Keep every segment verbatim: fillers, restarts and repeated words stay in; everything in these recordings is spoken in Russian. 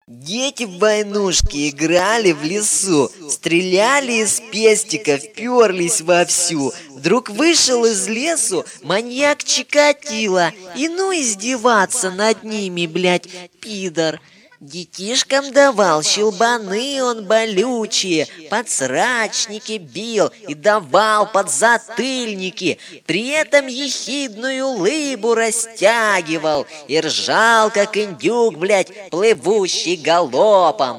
Дети в войнушки играли в лесу, стреляли из пестиков, перлись вовсю. Вдруг вышел из лесу маньяк Чикатило, и ну издеваться над ними, блядь, пидор. Детишкам давал щелбаны он болючие, подсрачники бил и давал подзатыльники, при этом ехидную лыбу растягивал и ржал, как индюк, блядь, плывущий галопом.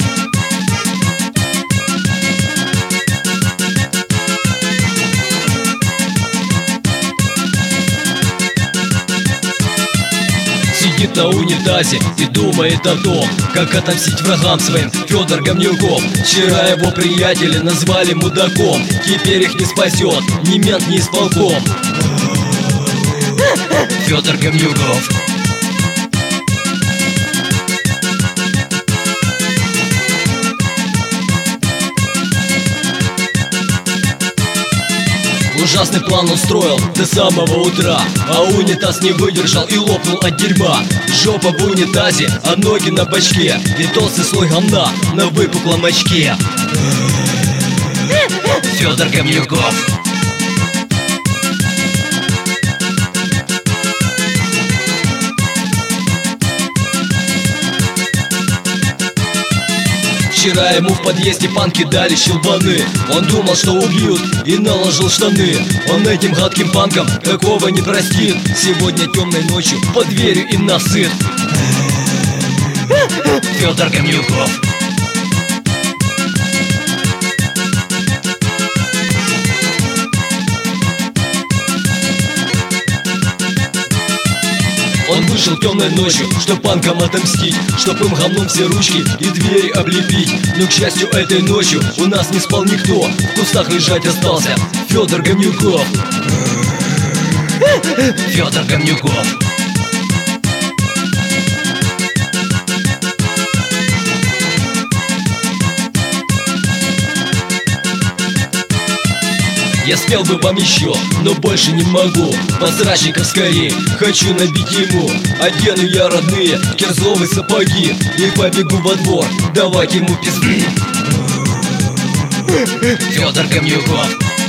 Сидит на унитазе и думает о том, как отомстить врагам своим. Федор Гомнюков. Вчера его приятели назвали мудаком. Теперь их не спасет ни мент, ни исполком. Федор Гомнюков. Ужасный план он строил до самого утра, а унитаз не выдержал и лопнул от дерьма. Жопа в унитазе, а ноги на бачке, и толстый слой говна на выпуклом очке. Федор Гомнюков. Вчера ему в подъезде панки дали щелбаны. Он думал, что убьют, и наложил штаны. Он этим гадким панкам такого не простит. Сегодня темной ночью под дверью им насыт. Федор Гомнюков. Он вышел темной ночью, чтоб панкам отомстить, чтоб им говном все ручки и двери облепить. Но, к счастью, этой ночью у нас не спал никто. В кустах лежать остался Федор Гомнюков. Федор Гомнюков. Я спел бы вам еще, но больше не могу. Подсрачников скорее хочу набить ему. Одену я родные кирзовые сапоги и побегу во двор давать ему пизды. Федор Гомнюков.